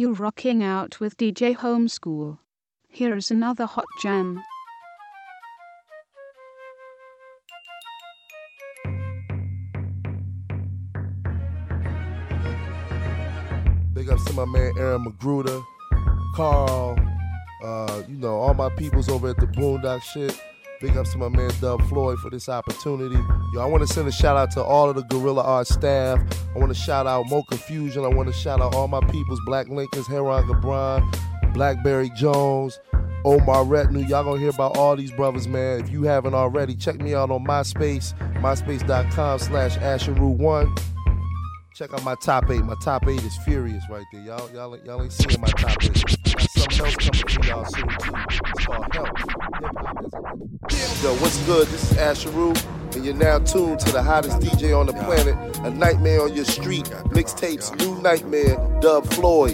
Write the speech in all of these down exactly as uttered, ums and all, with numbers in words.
You're rocking out with D J Homeschool. Here is another hot jam. Big ups to my man Aaron Magruder, Carl, uh, you know, all my peoples over at the Boondock shit. Big ups to my man Dub Floyd for this opportunity. Yo, I want to send a shout out to all of the Gorilla Art staff. I want to shout out Mocha Fusion. I want to shout out all my peoples, Black Lincolns, Heron Gabron, Blackberry Jones, Omar Retinue. Y'all gonna hear about all these brothers, man. If you haven't already, check me out on MySpace, myspace.com slash Asheru1. Check out my top eight. My top eight is furious right there. Y'all, y'all, y'all ain't seeing my top eight. Got something else coming for y'all soon too. It's called Help. Yo, what's good? This is Asheru, and you're now tuned to the hottest D J on the planet. A Nightmare on Your Street. Mixtapes, New Nightmare, Dub Floyd.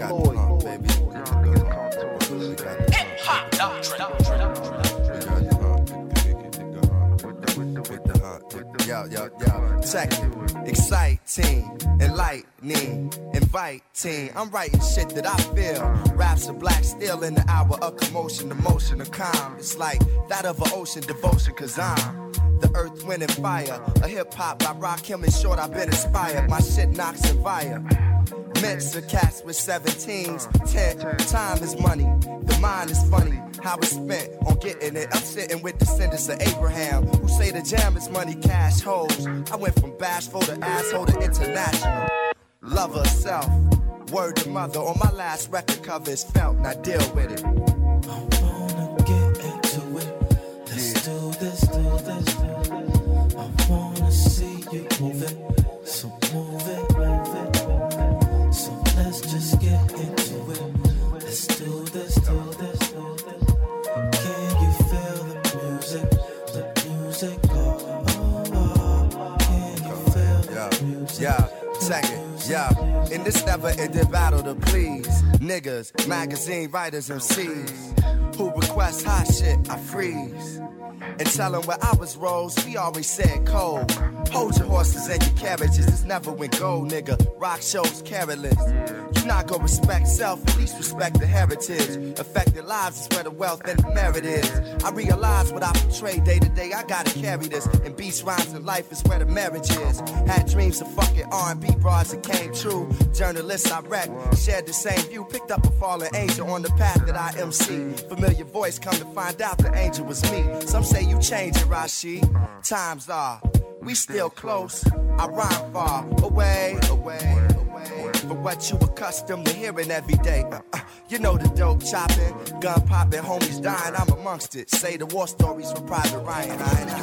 Yo, yo, yo, check it. Exciting, enlightening, inviting. I'm writing shit that I feel. Raps of black steel in the hour of commotion, emotion, of calm. It's like that of an ocean devotion, cause I'm the earth, wind, and fire. A hip hop by Rakim and Short, I've been inspired. My shit knocks and fire. Mix of cats with seventeens. Ten, time is money. The mind is funny. How it's spent on getting it. I'm sitting with descendants of Abraham who say the jam is money, cash, hoes. I went from bashful to asshole to international. Lover of self. Word to mother. On my last record cover is felt. Now deal with it. I wanna get into it. Let's yeah. do this, do this, do this. I wanna see you move it. So move it, move it. So let's just get into it. Let's do this, do this, do this. Can you feel the music? The music, oh, oh, oh. Can you feel the music? Yeah, check it, yeah. In this never-ending battle to please niggas, magazine writers, M Cs who request hot shit, I freeze. And tell them where I was rose, we always said cold. Hold your horses and your carriages, it's never went gold, nigga. Rock shows careless. You not gonna respect self, at least respect the heritage. Affected lives is where the wealth and the merit is. I realize what I portray day to day, I gotta carry this. And beats, rhymes, and life is where the marriage is. Had dreams of fucking R and B bras that came true. Journalists I wrecked, shared the same view. Picked up a fallen angel on the path that I M C. Familiar voice, come to find out the angel was me. Some say you change it, Rashid. Times are, we still close. I rhyme far away, away, away. For what you accustomed to hearing every day. Uh, uh, you know the dope chopping, gun popping, homies dying. I'm amongst it. Say the war stories from Private Ryan. I ain't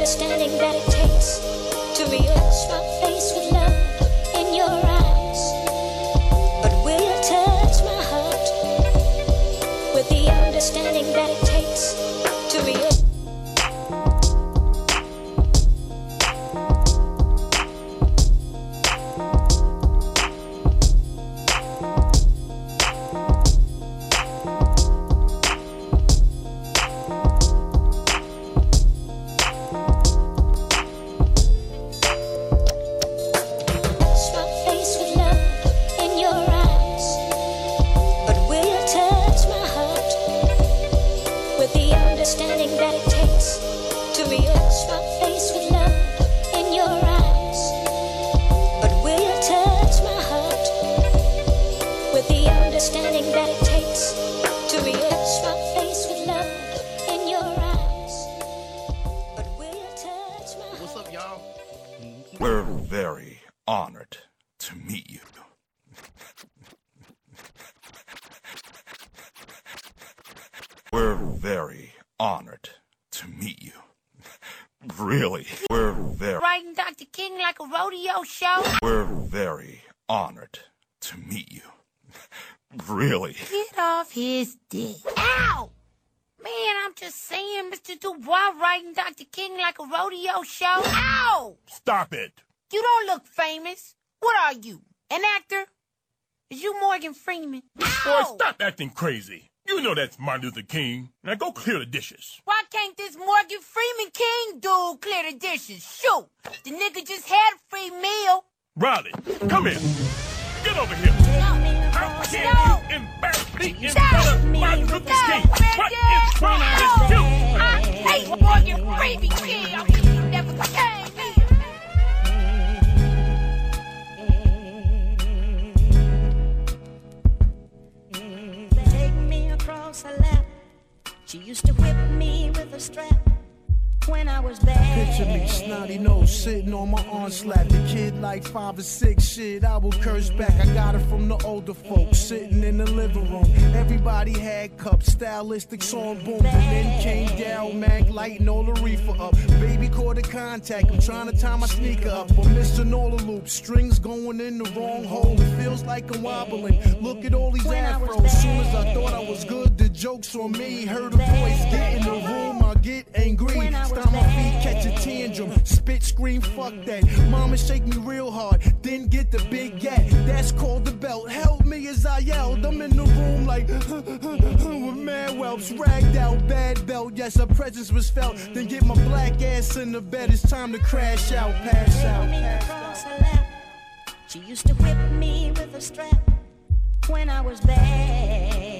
understanding that it takes to reassure my face with love in your eyes. But will you touch my heart with the understanding that it takes to reassure? We're very honored to meet you. We're very honored to meet you. Really, we're very... Riding Doctor King like a rodeo show? We're very honored to meet you. Really. Get off his dick. Ow! Man, I'm just saying, Mister Dubois riding Doctor King like a rodeo show. Ow! Stop it. You don't look famous. What are you, an actor? Is you Morgan Freeman? Boy, stop acting crazy. You know that's Martin Luther King. Now go clear the dishes. Why can't this Morgan Freeman King dude clear the dishes? Shoot, the nigga just had a free meal. Riley, come here. Get over here. How can you embarrass me in front of Martin Luther King? What is wrong with you? I hate Morgan Freeman King. I mean, he never came here. Take me across her lap. She used to whip me with a strap when I was bad. Picture me, snotty nose, sitting on my arm slap. The kid like five or six, shit, I will curse back. I got it from the older folks, sitting in the living room. Everybody had cups, stylistic song boom. And then came down, Mac, lighting all the reefer up. Baby caught a contact, I'm trying to tie my sneaker up. I'm missing all the loops, strings going in the wrong hole. It feels like I'm wobbling. Look at all these afros. Soon as I thought I was good, the joke's on me. Heard a voice, get in the room, I get angry. Stop my feet, catch a tantrum, spit, scream, fuck that. Mama shake me real hard, then get the big gat. That's called the belt. Help me as I yelled. I'm in the room like with mad whelps, ragged out, bad belt. Yes, her presence was felt. Then get my black ass in the bed. It's time to crash out, pass out. Across her lap. She used to whip me with a strap when I was bad.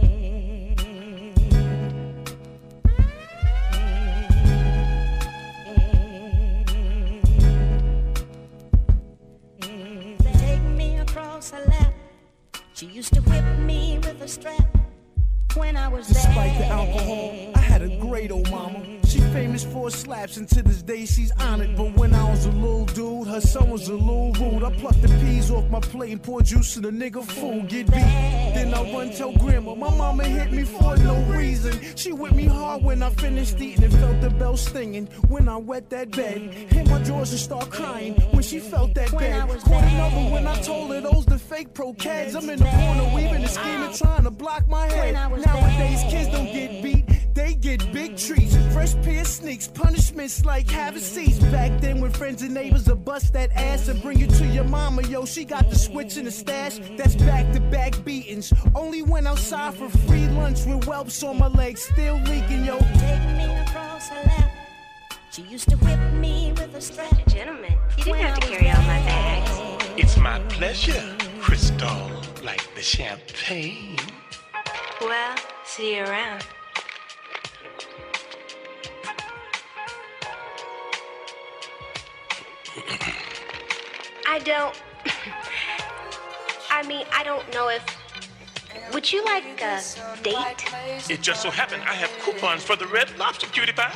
Across her lap. She used to whip me with a strap when I was Despite bad. the alcohol, I had a great old mama. She famous for her slaps, and to this day she's honored. But when I was a little dude, her son was a little rude. I plucked the peas off my plate and poured juice in the nigga food. Get beat, then I run tell grandma. My mama hit me for no reason. She whipped me hard when I finished eating and felt the bell stinging. When I wet that bed, hit my drawers and start crying. When she felt that bed, caught another when I told her those the fake pro cads. I'm in the corner weaving and scheming, trying to block my head. Nowadays kids don't get beat, they get big treats. Fresh pair of sneaks, punishments like having seats. Back then when friends and neighbors would bust that ass and bring it to your mama, yo, she got the switch in the stash. That's back-to-back beatings. Only went outside for free lunch with whelps on my legs, still leaking, yo. Take me across her lap. She used to whip me with a strap. Gentlemen, you didn't have to carry all my bags. It's my pleasure, Crystal, like the champagne. Well, see you around. I don't... I mean, I don't know if... Would you like a date? It just so happened I have coupons for the Red Lobster, cutie pie.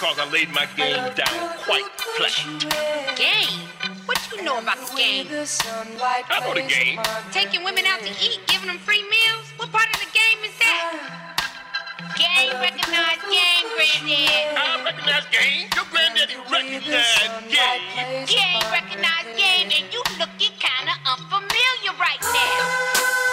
because I laid my game down quite flat. Game? What you know about the game? I know the game. Taking women out to eat, giving them free meals? What part of the game is that? Game, recognized game, granddad. I recognize game. Your granddaddy recognized game. Game, recognized game, and you looking kinda unfamiliar right now.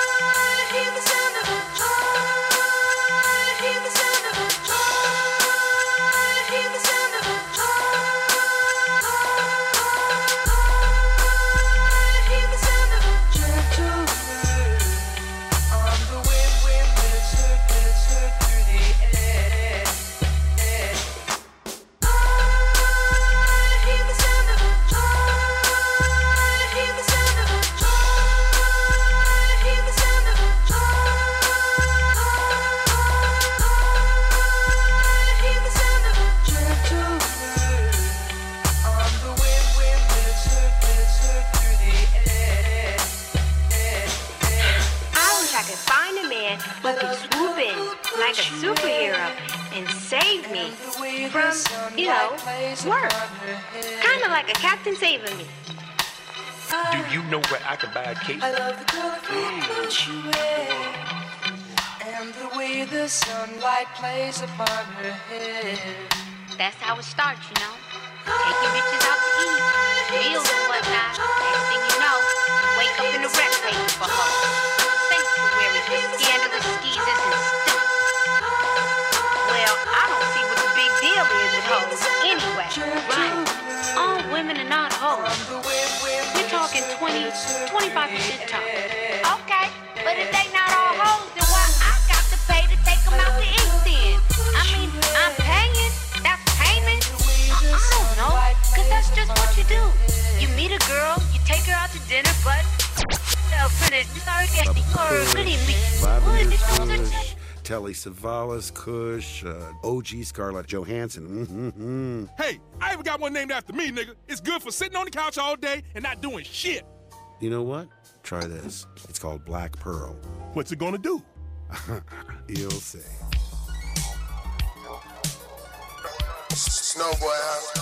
Who could swoop in like a superhero and save me from, you know, work. Kind of like a captain saving me. Do you know where I can buy a cape? I love the colorful you wear and the way the sunlight plays upon her head. That's how it starts, you know. Taking bitches out to eat, meals and whatnot. Next thing you know, you wake up in the rec table for hoes. Sanctuary for scandalous skeezers and stuff. Well, I don't see what the big deal is with hoes anyway. Right. All women are not hoes. We're talking twenty, twenty-five percent top. Okay, but if they not all hoes, then why I got to pay to take them out to eat then? I mean, I'm paying. That's payment. I, I don't know, cause that's just what you do. You meet a girl, you take her out to dinner, but uh, finish. Sorry, Casty. Or good evening. Kush, Telly Savalas, Kush, uh, O G Scarlett Johansson. Mm-hmm. Hey, I even got one named after me, nigga. It's good for sitting on the couch all day and not doing shit. You know what? Try this. It's called Black Pearl. What's it gonna do? You'll see. Snowboy,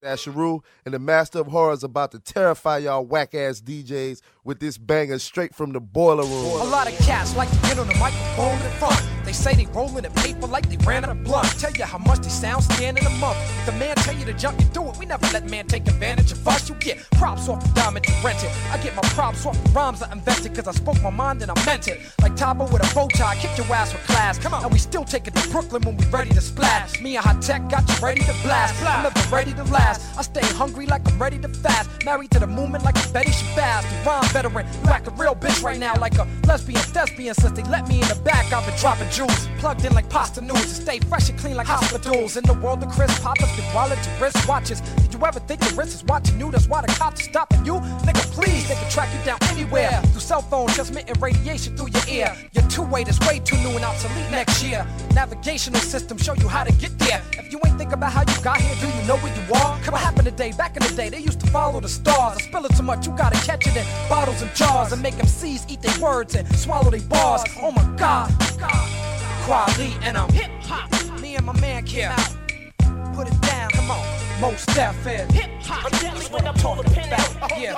Asheru and the Master of Horror is about to terrify y'all whack-ass D Js with this banger straight from the boiler room. A lot of cats like to get on the microphone in front. They say they rolling in paper like they ran out of blunt. Tell you how much they sound stand in a month. The man tell you to jump, you do it. We never let man take advantage of us. You get props off the diamond you rented. I get my props off the rhymes I invented, cause I spoke my mind and I meant it. Like Tabo with a bow tie, kick your ass with class. Come on. And we still take it to Brooklyn when we ready to splash. Me and High Tech got you ready to blast. I'm never ready to last. I stay hungry like I'm ready to fast. Married to the movement like a Betty Shabazz. The rhyme veteran, you act a real bitch right now like a lesbian thespian. Since they let me in the back, I've been dropping jewels. Plugged in like pasta news to stay fresh and clean like hospitals. In the world of Chris Poppers, big wallet to wrist watches. Did you ever think your wrist is watching you? That's why the cops are stopping you. Nigga, please, they can track you down anywhere. Through cell phone, transmitting radiation through your ear. Your two-way is way too new and obsolete next year. Navigational system show you how to get there. If you ain't think about how you got here, do you know where you are? What happened today? Back in the day, they used to follow the stars. I spill it so much, you gotta catch it in bottles and jars and make them C's eat their words and swallow their bars. Oh my God, Quali and I'm hip hop. Me and my man came out. Put it down, come on. Most Def is hip hop. That's what I'm talking about. Yeah.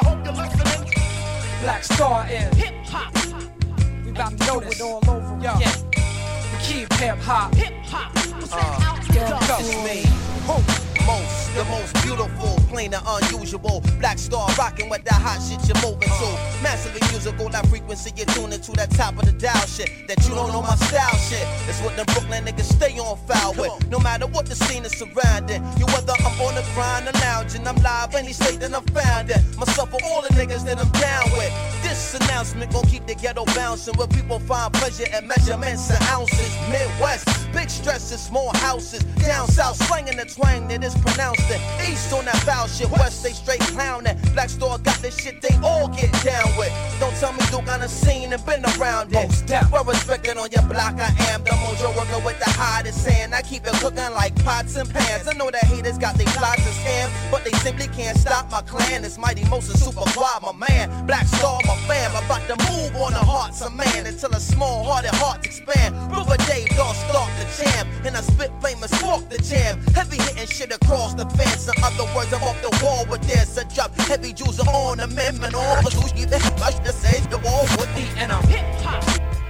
Black Star is hip hop. We about to know this all over. Yeah. We keep hip hop. Hip hop. Uh, it's me. Most, the most beautiful, plain and unusual. Black Star rocking with that hot shit you're moving to. Massively musical, that frequency you're tuning to. That top of the dial shit, that you don't know my style shit. It's what the Brooklyn niggas stay on foul with. No matter what the scene is surrounding. You whether I'm on the grind or lounging, I'm live any state that I'm found in. Myself for all the niggas that I'm down with. This announcement gon' keep the ghetto bouncing, where people find pleasure in measurements and ounces. Midwest, big stresses, small houses. Down south, slanging the twang that is pronounced it. East on that foul shit, west they straight clowning. Black Star got this shit they all get down with. Don't tell me Duke on the scene and been around it. Well respected on your block, I am the mojo worker with the hottest sand. I keep it cooking like pots and pans. I know that haters got their plots and scams, but they simply can't stop my clan. It's Mighty Most and Super Quad, my man. Black Star, my fam, about to move on the hearts of man until a small-hearted hearts expand. River Dave, dog start the jam, and I spit famous walk the jam. Heavy hitting shit across the fence. In other words, I'm off the wall with this. I drop heavy jewels on amendment. All the loose, you I should say the wall with me, and I'm hip hop.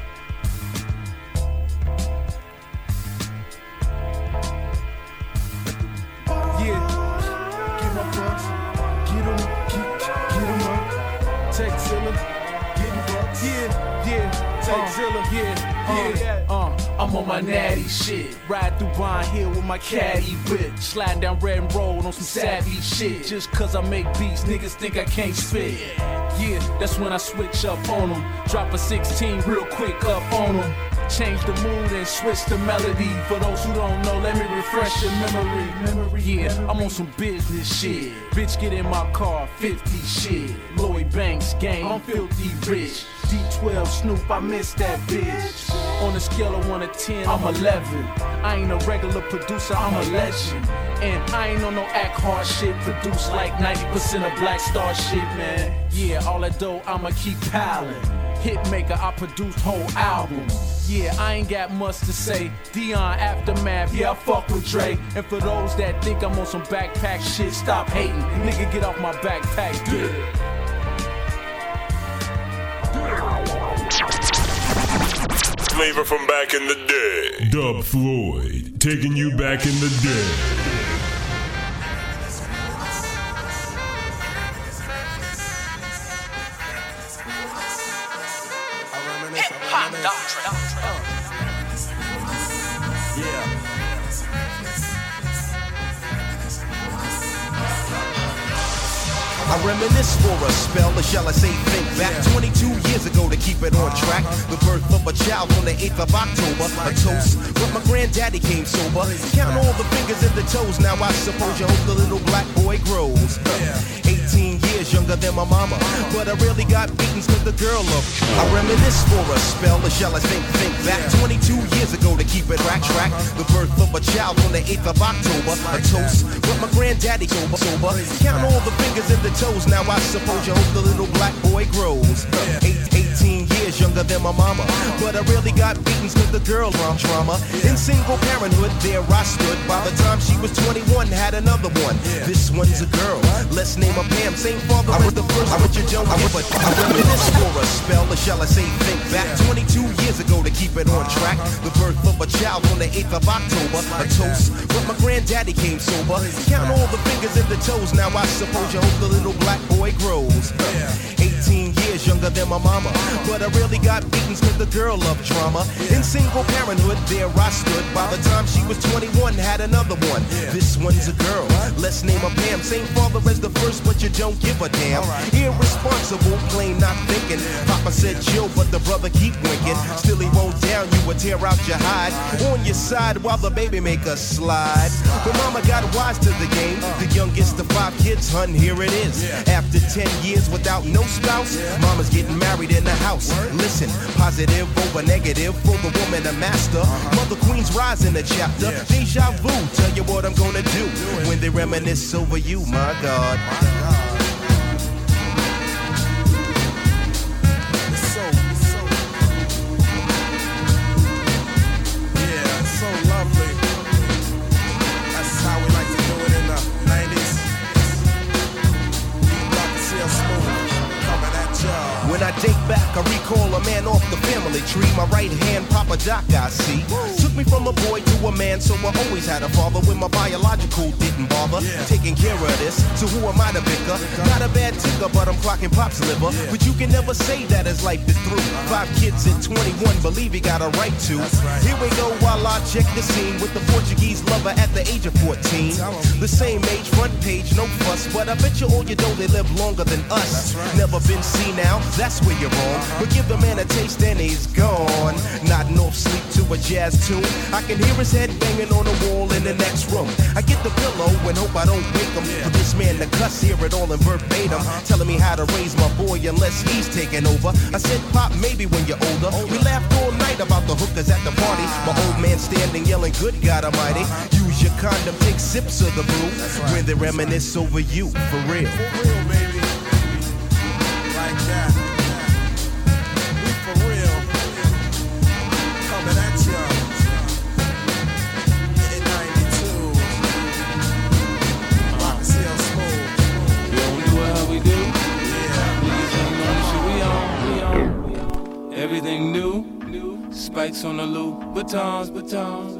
Yeah, get my bucks, get them, get, get them up. Tech Zilla, getting bucks. Yeah, yeah, Tech Zilla, yeah, yeah. Uh, I'm on my natty shit. Ride through Vine Hill with my caddy whip. Sliding down Red and Road on some savvy shit. Just cause I make beats, niggas think I can't spit. Yeah, that's when I switch up on them. Drop a sixteen real quick up on them. Change the mood and switch the melody. For those who don't know, let me refresh your memory. memory yeah, I'm on some business shit. Bitch, get in my car, fifty shit. Lloyd Banks gang, I'm filthy rich. D twelve Snoop, I miss that bitch. On a scale of one to ten, I'm eleven. I ain't a regular producer, I'm a legend. And I ain't on no act hard shit. Produced like ninety percent of Black Star shit, man. Yeah, all that dough, I'ma keep piling. Hitmaker, I produced whole albums. Yeah, I ain't got much to say. Dion Aftermath, yeah, I fuck with Dre. And for those that think I'm on some backpack shit, stop hating. Nigga, get off my backpack, dude. Flavor from back in the day. Dub Floyd, taking you back in the day. Hip-hop doctrine. Yeah. I reminisce for a spell, or shall I say think back twenty-two years ago to keep it on track. The birth of a child on the eighth of October. A toast, but my granddaddy came sober. Count all the fingers and the toes, now I suppose you hope the little black boy grows. eighteen years, young younger than my mama. But I really got beatings cause the girl of I reminisce for a spell, or shall I think, think back twenty-two years ago to keep it rack track. The birth of a child on the eighth of October. A toast, but my granddaddy sober, sober. Count all the fingers and the toes, now I suppose you hope the little black boy grows. Eight, eighteen years younger than my mama. But I really got beatings cause the girl rom drama. In single parenthood, there I stood. By the time she was twenty-one, had another one. This one's a girl, let's name her Pam. Same father as the first, but you don't give a I reminisce for a spell, or shall I say think back twenty-two years ago to keep it on track. The birth of a child on the eighth of October. A toast, but my granddaddy came sober. Count all the fingers and the toes, now I suppose you hope the little black boy grows. eighteen years younger than my mama. But I really got beatings cause the girl loved drama. In single parenthood, there I stood. By the time she was twenty-one, had another one. This one's a girl, let's name her Pam. Same father as the first, but you don't give a damn. Irresponsible, plain not thinking. Papa said chill, but the brother keep winking. Still he won't down you or tear out your hide. On your side while the baby make a slide. But mama got wise to the game. The youngest of five kids, hun, here it is. After ten years without no spouse, mama's getting married in the house. Listen, positive over negative for the woman a master. Mother Queen's rise in the chapter. Deja vu, tell you what I'm gonna do when they reminisce over you, my God. When I date back, I recall a man off the family tree. My right hand, Papa Doc, I see. Took me from a boy to a man, so I always had a father when my biological didn't bother. Taking care of this, so who am I to bicker? Not a bad ticker, but I'm clocking Pop's liver. But you can never say that his life is through. Five kids at twenty-one, believe he got a right to. Here we go while I check the scene with the Portuguese lover at the age of fourteen. The same age, front page, no fuss, but I bet you all you know they live longer than us. Never been seen now, that's where you're wrong. But give the man a taste and he's gone. Nodding off sleep to a jazz tune. I can hear his head banging on the wall in the next room. I get the pillow and hope I don't wake him. For this man to cuss, hear it all in verbatim. Telling me how to raise my boy unless he's taking over. I said, Pop, maybe when you're older. We laughed all night about the hookers at the party. My old man standing yelling, good God Almighty. Use your condom, take sips of the brew. When they reminisce over you, for real. For real, baby. Like that. We for real. Coming at ya. In ninety-two. Rock C L Smooth. You don't do how we do. Yeah. Niggas ain't on the shit we on. We on. Everything new. Spikes on the loop. Batons, batons.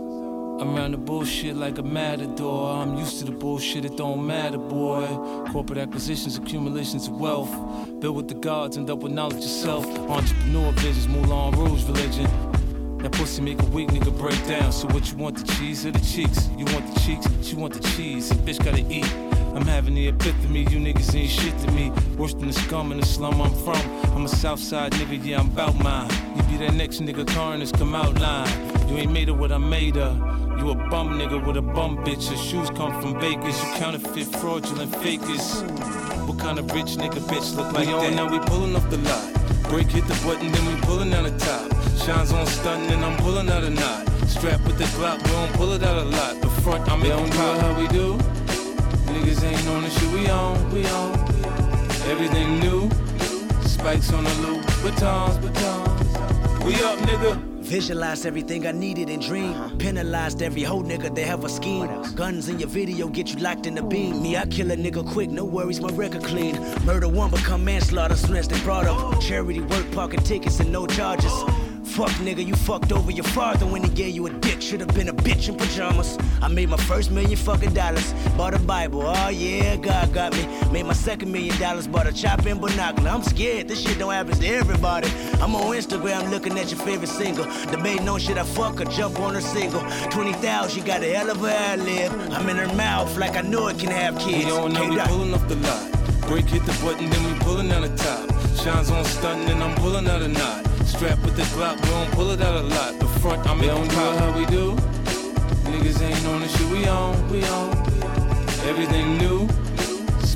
I'm around the bullshit like a matador. I'm used to the bullshit, it don't matter, boy. Corporate acquisitions, accumulations of wealth. Built with the gods, end up with knowledge yourself. Entrepreneur visions, Moulin Rouge religion. That pussy make a weak nigga break down. So what you want, the cheese or the cheeks? You want the cheeks, she want the cheese. And bitch gotta eat. I'm having the epiphany, you niggas ain't shit to me. Worse than the scum in the slum I'm from. I'm a Southside nigga, yeah, I'm bout mine. You be that next nigga, Coroner's come out line. You ain't made of what I made of. You a bum nigga with a bum bitch. Your shoes come from bakers. You counterfeit, fraudulent fakers. What kind of rich nigga bitch look like that? Now we pulling off the lot. Break hit the button, then we pulling out the top. Shines on stunting, and I'm pulling out a knot. Strap with the Glock, we don't pull it out a lot. The front, I'm in pop. How we do? Niggas ain't on the shit we on, we on. Everything new. Spikes on the loop. Batons, batons. We up, nigga. Visualized everything I needed and dreamed. Penalized every whole nigga that have a scheme. Guns in your video get you locked in the beam. Me, I kill a nigga quick, no worries, my record clean. Murder one become manslaughter, snatched and brought up. Charity work, parking tickets and no charges. Fuck nigga, you fucked over your father when he gave you a dick. Should've been a bitch in pajamas. I made my first million fucking dollars. Bought a Bible, oh yeah, God got me. Made my second million dollars, bought a chop and binocular. I'm scared, this shit don't happen to everybody. I'm on Instagram looking at your favorite single. Debating on shit I fuck or jump on her single. twenty thousand, she got a hell of a ad lib. I'm in her mouth like I know it can have kids. We don't know we pulling off the lot. Break hit the button, then we pulling out the top. Shines on stunting, and I'm pulling out a knot. Strap with the Glock, we don't pull it out a lot. The front, I'm in pop. How we do? Niggas ain't on the shit we on, we on. Everything new.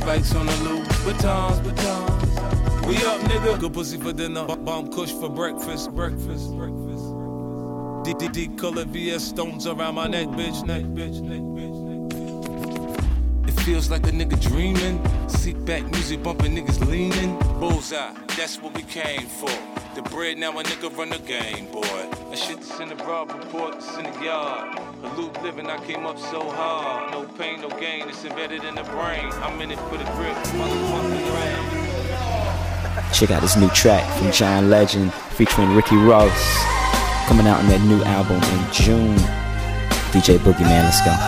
spikes on the loop, batons, batons. We up, nigga. Good pussy for dinner, bomb kush for breakfast, breakfast, breakfast. D D D colored V S stones around my neck, bitch, neck, bitch, neck, bitch, neck. It feels like a nigga dreaming. Seat back music bumping, niggas leaning. Bullseye, that's what we came for. The bread, now a nigga run the game, boy. That shit that's in the broad report, it's in the yard. A loop living, I came up so hard. No pain, no gain, it's embedded in the brain. I'm in it for the grip, motherfucking rain. Check out this new track from John Legend featuring Ricky Ross. Coming out on their new album in June. D J Boogie Man, let's go.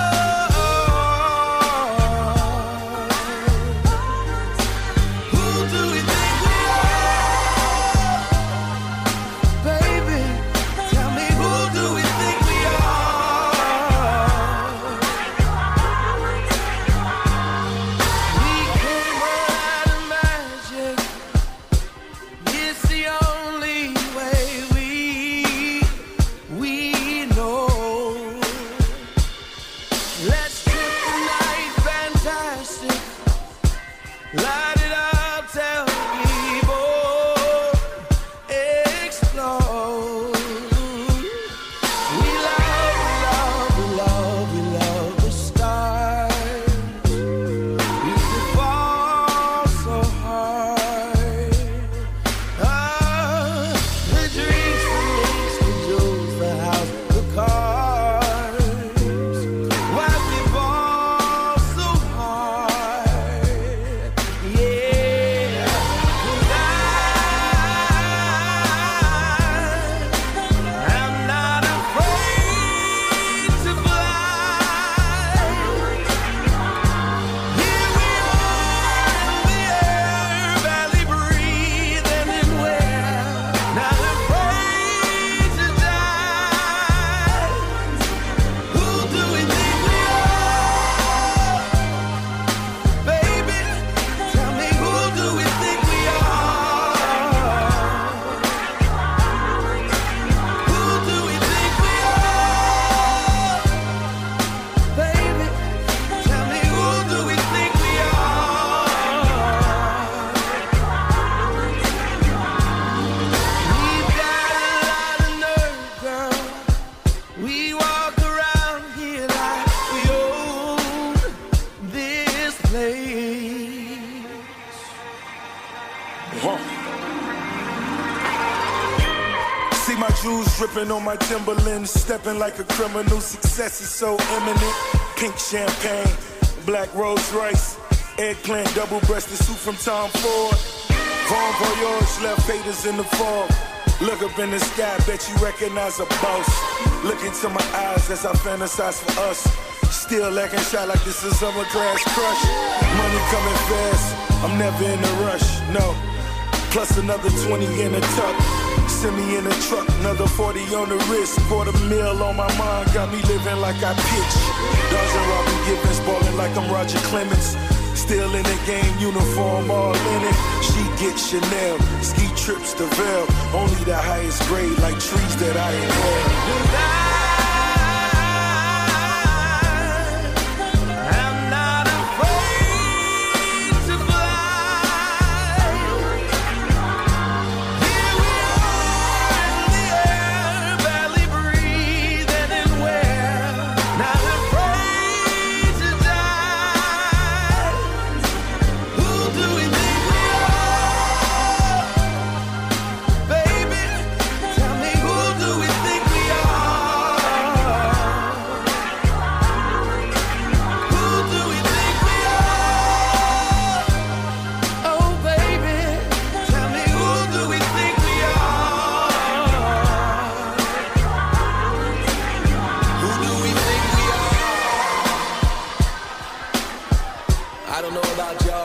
On my Timberlands, stepping like a criminal. Success is so imminent. Pink champagne, black Rolls Royce, eggplant, double-breasted suit from Tom Ford. Bon voyage, left haters in the fog. Look up in the sky, bet you recognize a boss. Look into my eyes as I fantasize for us. Still lacking shot like this is summer class crush. Money coming fast, I'm never in a rush, no. Plus another twenty in a tuck. Send me in a truck, another forty on the wrist. Quarter mil on my mind, got me living like I pitch. Dodging Robin Givens, ballin' like I'm Roger Clemens. Still in the game, uniform all in it. She get Chanel, ski trips to Vail. Only the highest grade, like trees that I inhale.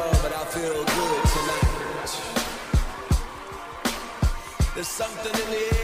There's something in the air.